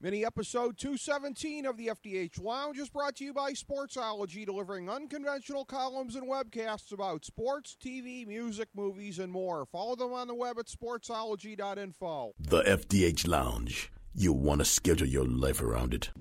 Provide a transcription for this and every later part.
Mini episode 217 of the FDH Lounge is brought to you by Sportsology, delivering unconventional columns and webcasts about sports, TV, music, movies, and more. Follow them on the web at sportsology.info. The FDH Lounge. You want to schedule your life around it.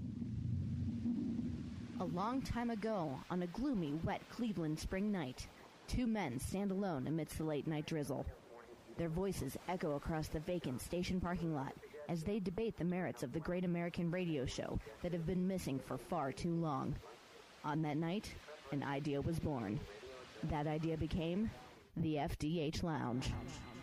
A long time ago, on a gloomy, wet Cleveland spring night, two men stand alone amidst the late-night drizzle. Their voices echo across the vacant station parking lot as they debate the merits of the great American radio show that have been missing for far too long. On that night, an idea was born. That idea became the FDH Lounge.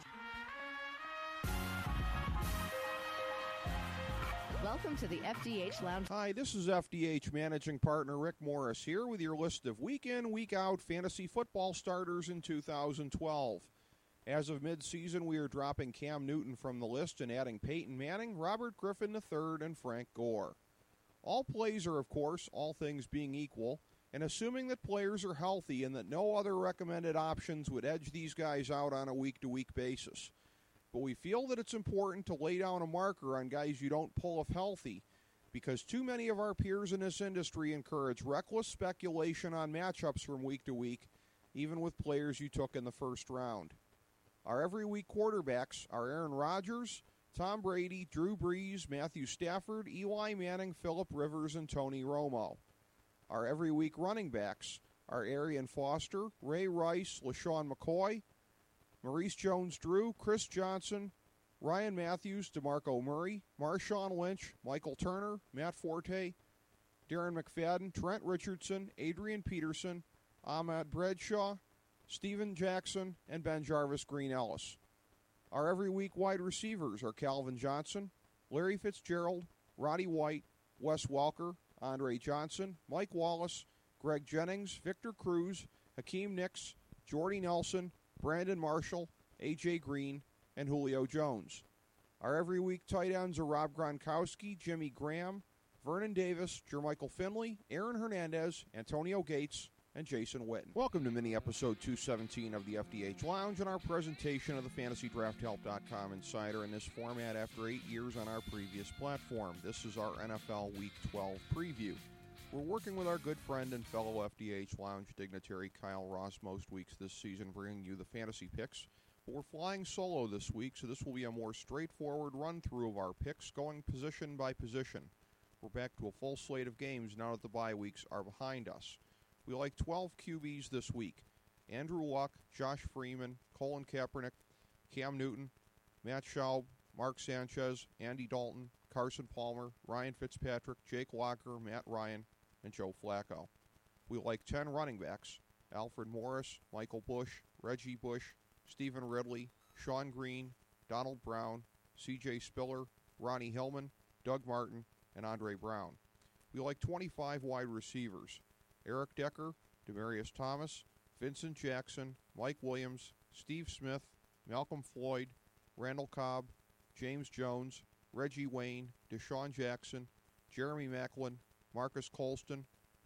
Welcome to the FDH Lounge. Hi, this is FDH Managing Partner Rick Morris here with your list of week-in, week-out fantasy football starters in 2012. As of mid-season, we are dropping Cam Newton from the list and adding Peyton Manning, Robert Griffin III, and Frank Gore. All plays are, of course, all things being equal, and assuming that players are healthy and that no other recommended options would edge these guys out on a week-to-week basis. But we feel that it's important to lay down a marker on guys you don't pull if healthy, because too many of our peers in this industry encourage reckless speculation on matchups from week to week, even with players you took in the first round. Our every week quarterbacks are Aaron Rodgers, Tom Brady, Drew Brees, Matthew Stafford, Eli Manning, Phillip Rivers, and Tony Romo. Our every week running backs are Arian Foster, Ray Rice, LaShawn McCoy, Maurice Jones-Drew, Chris Johnson, Ryan Matthews, DeMarco Murray, Marshawn Lynch, Michael Turner, Matt Forte, Darren McFadden, Trent Richardson, Adrian Peterson, Ahmad Bradshaw, Steven Jackson, and Ben Jarvis Green Ellis. Our every week wide receivers are Calvin Johnson, Larry Fitzgerald, Roddy White, Wes Welker, Andre Johnson, Mike Wallace, Greg Jennings, Victor Cruz, Hakeem Nicks, Jordy Nelson, Brandon Marshall, A.J. Green, and Julio Jones. Our every week tight ends are Rob Gronkowski, Jimmy Graham, Vernon Davis, Jermichael Finley, Aaron Hernandez, Antonio Gates, and Jason Witten. Welcome to mini episode 217 of the FDH Lounge and our presentation of the FantasyDraftHelp.com Insider in this format after 8 years on our previous platform. This is our NFL Week 12 preview. We're working with our good friend and fellow FDH Lounge dignitary Kyle Ross most weeks this season, bringing you the fantasy picks. But we're flying solo this week, so this will be a more straightforward run-through of our picks, going position by position. We're back to a full slate of games now that the bye weeks are behind us. We like 12 QBs this week. Andrew Luck, Josh Freeman, Colin Kaepernick, Cam Newton, Matt Schaub, Mark Sanchez, Andy Dalton, Carson Palmer, Ryan Fitzpatrick, Jake Locker, Matt Ryan, and Joe Flacco. We like 10 running backs. Alfred Morris, Michael Bush, Reggie Bush, Stephen Ridley, Sean Green, Donald Brown, C.J. Spiller, Ronnie Hillman, Doug Martin, and Andre Brown. We like 25 wide receivers. Eric Decker, Demaryius Thomas, Vincent Jackson, Mike Williams, Steve Smith, Malcolm Floyd, Randall Cobb, James Jones, Reggie Wayne, Deshaun Jackson, Jeremy Maclin, Marcus Colston,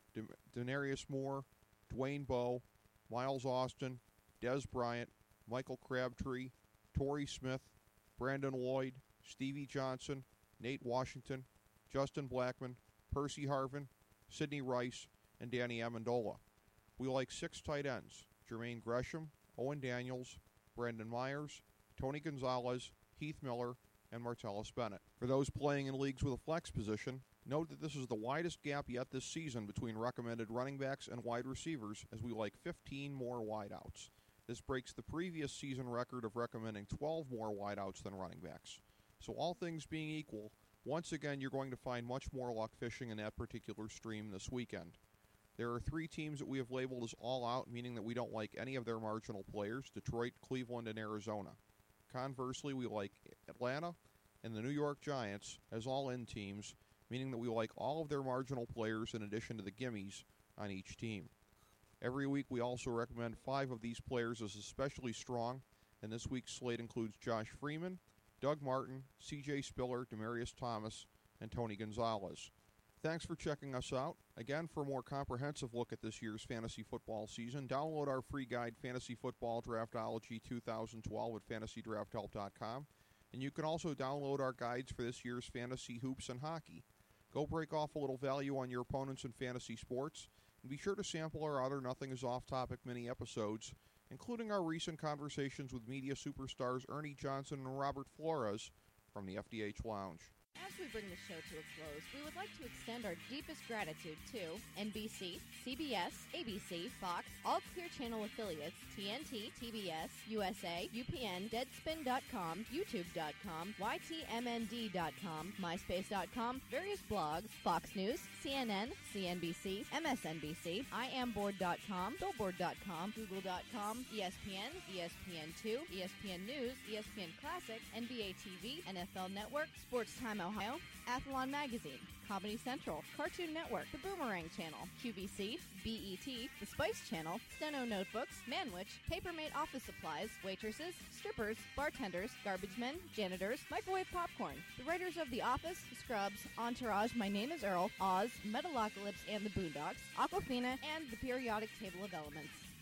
Denarius Moore, Dwayne Bowe, Miles Austin, Dez Bryant, Michael Crabtree, Torrey Smith, Brandon Lloyd, Stevie Johnson, Nate Washington, Justin Blackmon, Percy Harvin, Sidney Rice, and Danny Amendola. We like 6 tight ends: Jermaine Gresham, Owen Daniels, Brandon Myers, Tony Gonzalez, Heath Miller, and Martellus Bennett. For those playing in leagues with a flex position, note that this is the widest gap yet this season between recommended running backs and wide receivers, as we like 15 more wideouts. This breaks the previous season record of recommending 12 more wideouts than running backs. So all things being equal, once again you're going to find much more luck fishing in that particular stream this weekend. There are 3 teams that we have labeled as all out, meaning that we don't like any of their marginal players: Detroit, Cleveland, and Arizona. Conversely, we like Atlanta and the New York Giants as all-in teams, meaning that we like all of their marginal players in addition to the gimmies on each team. Every week we also recommend 5 of these players as especially strong, and this week's slate includes Josh Freeman, Doug Martin, C.J. Spiller, Demaryius Thomas, and Tony Gonzalez. Thanks for checking us out. Again, for a more comprehensive look at this year's fantasy football season, download our free guide, Fantasy Football Draftology 2012 at FantasyDraftHelp.com. And you can also download our guides for this year's fantasy hoops and hockey. Go break off a little value on your opponents in fantasy sports, and be sure to sample our other Nothing is Off-Topic mini episodes, including our recent conversations with media superstars Ernie Johnson and Robert Flores from the FDH Lounge. As we bring the show to a close, we would like to extend our deepest gratitude to NBC, CBS, ABC, Fox, all Clear Channel affiliates, TNT, TBS, USA, UPN, Deadspin.com, YouTube.com, YTMND.com, MySpace.com, various blogs, Fox News, CNN, CNBC, MSNBC, IamBoard.com, Billboard.com, Google.com, ESPN, ESPN2, ESPN News, ESPN Classic, NBA TV, NFL Network, Sports Time Ohio, Athlon Magazine, Comedy Central, Cartoon Network, The Boomerang Channel, QVC, BET, The Spice Channel, Steno Notebooks, Manwich, Papermate Office Supplies, waitresses, strippers, bartenders, garbage men, janitors, microwave popcorn, the writers of The Office, Scrubs, Entourage, My Name is Earl, Oz, Metalocalypse and the Boondocks, Aquafina, and the periodic table of elements.